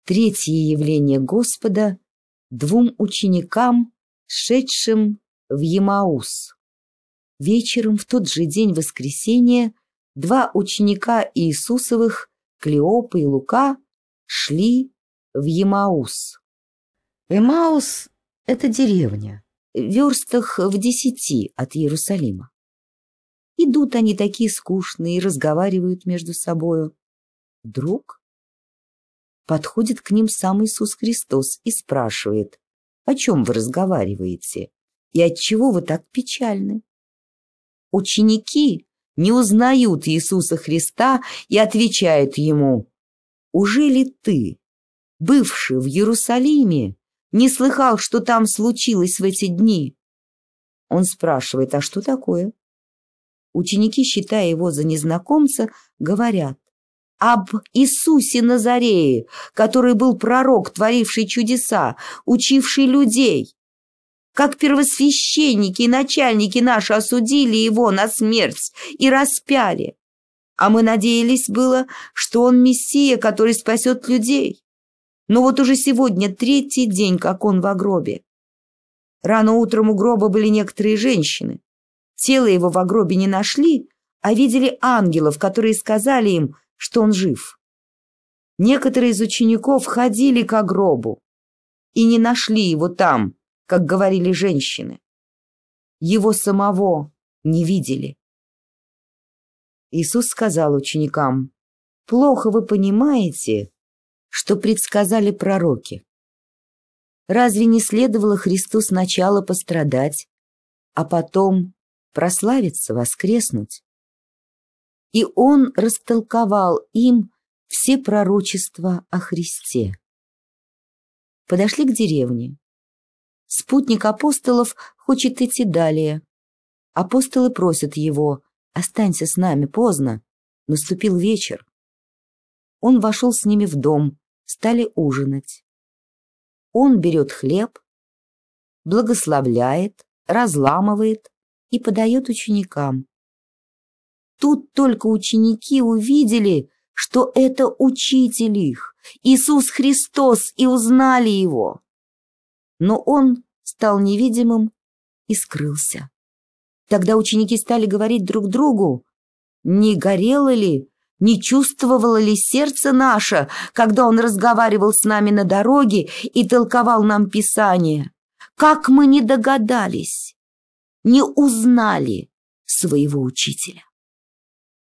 Третье явление Господа двум ученикам, шедшим в Емаус. Вечером в тот же день воскресения два ученика Иисусовых, Клеопа и Лука, шли в Емаус. Эмаус — это деревня, в верстах в 10 от Иерусалима. Идут они такие скучные и разговаривают между собою. Вдруг подходит к ним сам Иисус Христос и спрашивает: «О чем вы разговариваете? И отчего вы так печальны?» Ученики не узнают Иисуса Христа и отвечают ему: «Ужели ты, бывший в Иерусалиме, не слыхал, что там случилось в эти дни?» Он спрашивает: «А что такое?» Ученики, считая его за незнакомца, говорят: «Об Иисусе Назарее, который был пророк, творивший чудеса, учивший людей. Как первосвященники и начальники наши осудили его на смерть и распяли. А мы надеялись было, что он Мессия, который спасет людей. Но вот уже сегодня 3-й день, как он во гробе. Рано утром у гроба были некоторые женщины. Тело его во гробе не нашли, а видели ангелов, которые сказали им, что он жив. Некоторые из учеников ходили к гробу и не нашли его там, как говорили женщины. Его самого не видели». Иисус сказал ученикам: «Плохо вы понимаете, что предсказали пророки. Разве не следовало Христу сначала пострадать, а потом прославиться, воскреснуть?» И он растолковал им все пророчества о Христе. Подошли к деревне. Спутник апостолов хочет идти далее. Апостолы просят его: «Останься с нами, поздно, наступил вечер». Он вошел с ними в дом, стали ужинать. Он берет хлеб, благословляет, разламывает и подает ученикам. Тут только ученики увидели, что это учитель их, Иисус Христос, и узнали его. Но он стал невидимым и скрылся. Тогда ученики стали говорить друг другу: «Не горело ли, не чувствовало ли сердце наше, когда он разговаривал с нами на дороге и толковал нам Писание? Как мы не догадались, не узнали своего учителя?»